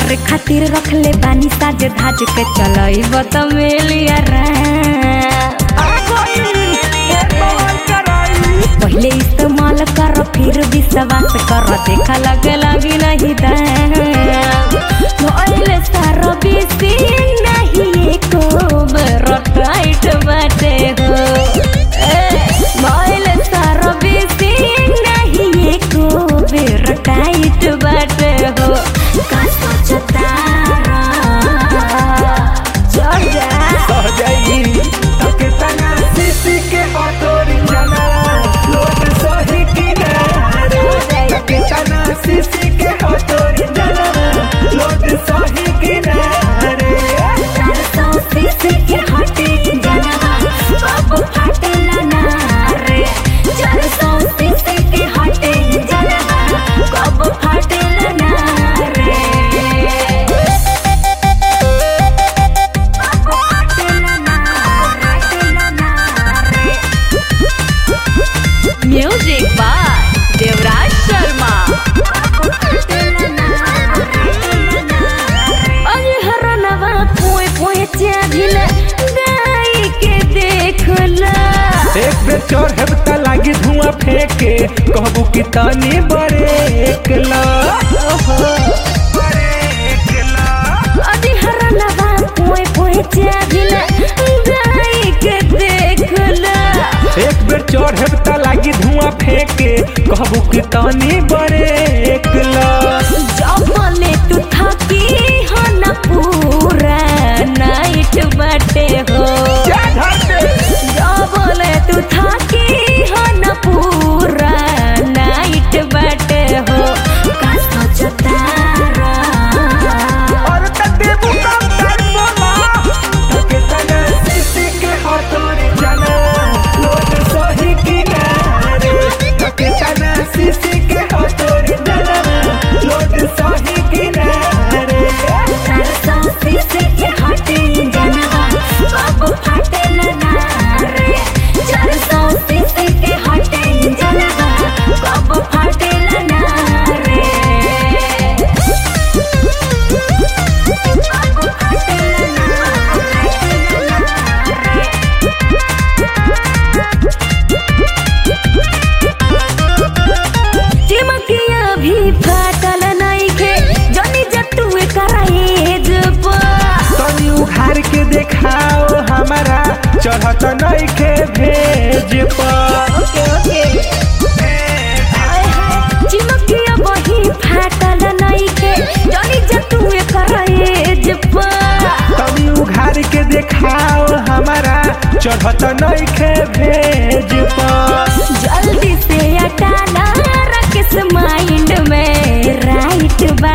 तोहरे खातिर रखले बानी साज धाज के चलइब त मेलिया पहले इस्तेमाल कर फिर विश्वास कर देखा लगे लगी नहीं भइले सारो बिसी नहीं एको बेर टाइट बाटे हो भइले सारो बिसी नहीं एको बेर टाइट बाटे हो का सोचता चढ़ जाई तके तना सीसी के ऑटोरी जाना लोट सही किनारे तके तना सीसी के ऑटोरी जाना लोट सही किनारे 400 सीसी के हटे जाना अब फाटेला ना रे 400 सीसी के हटे जाना अब फाटेला ना रे अब फाटेला ना रे म्यूजिक बाय देवराज शर्मा अरे हरनवा पोए पोए चाभिला गाई के देखला एक बेर चढ़ब त लागी धुआं फेंके कहबू कि तनी ब्रेक ला अरे हरनवा पोए पोए चाभिला गाई के देखला एक बेर चढ़ब त लागी धुआं फेंके कहबू कि तनी ब्रेक ला जबले तू थकी हो न पूरा नाइट बाटे हो जबले तू थकी हो न पूरा नाइट बाटे हो का सोचता और त देबू कम कर बोला तके तना सीसी के हथोरी जाना लोट सही किनारे तके तना सीसी के हथोरी जाना लोट सही किनारे 400 सीसी के हटे जाना अब फाटेला ना रे 400 सीसी के हटे जाना अब फाटेला ना रे अब फाटेला चिमकिया भी फाटल नइखे जनी जतुए कराएज तनी उघार के देखाओ हमारा चढ़त नइखे भेज पर चिमकिया बही फाटल नइखे जनी जतुए कराएज तनी उघार के देखाओ हमारा चढ़त नइखे भेज पर जल्दी से हटाना रकेश माइंड में राइट